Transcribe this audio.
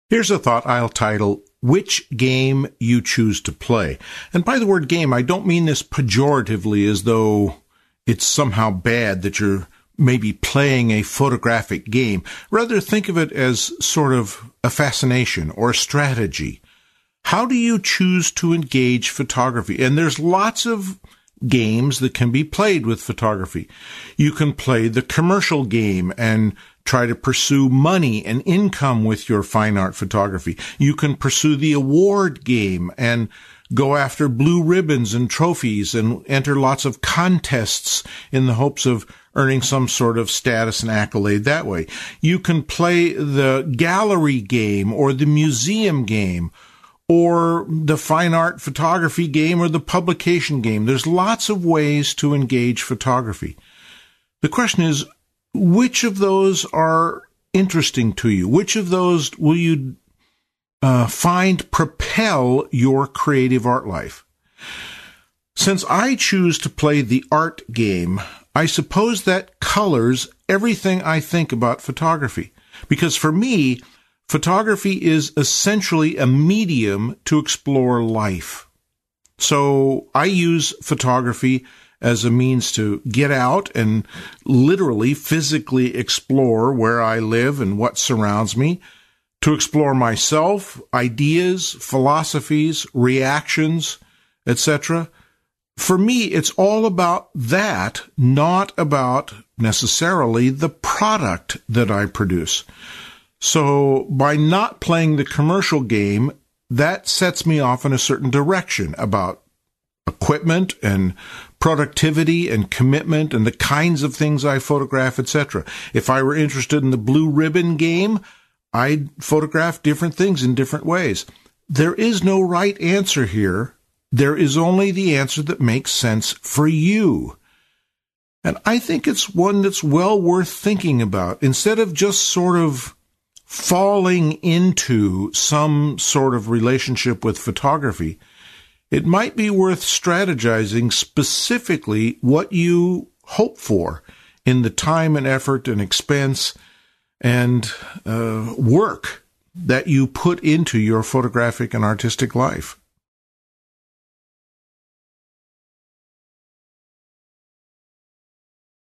Here's a thought I'll title, Which Game You Choose to Play. And by the word game, I don't mean this pejoratively as though it's somehow bad that you're maybe playing a photographic game. Rather, think of it as sort of a fascination or a strategy. How do you choose to engage photography? And there's lots of games that can be played with photography. You can play the commercial game and try to pursue money and income with your fine art photography. You can pursue the award game and go after blue ribbons and trophies and enter lots of contests in the hopes of earning some sort of status and accolade that way. You can play the gallery game or the museum game or the fine art photography game or the publication game. There's lots of ways to engage photography. The question is, which of those are interesting to you? Which of those will you find propel your creative art life? Since I choose to play the art game, I suppose that colors everything I think about photography. Because for me, photography is essentially a medium to explore life. So I use photography as a means to get out and literally, physically explore where I live and what surrounds me, to explore myself, ideas, philosophies, reactions, etc. For me, it's all about that, not about necessarily the product that I produce. So by not playing the commercial game, that sets me off in a certain direction about equipment and productivity and commitment and the kinds of things I photograph, etc. If I were interested in the blue ribbon game, I'd photograph different things in different ways. There is no right answer here. There is only the answer that makes sense for you. And I think it's one that's well worth thinking about. Instead of just sort of falling into some sort of relationship with photography, it might be worth strategizing specifically what you hope for in the time and effort and expense and work that you put into your photographic and artistic life.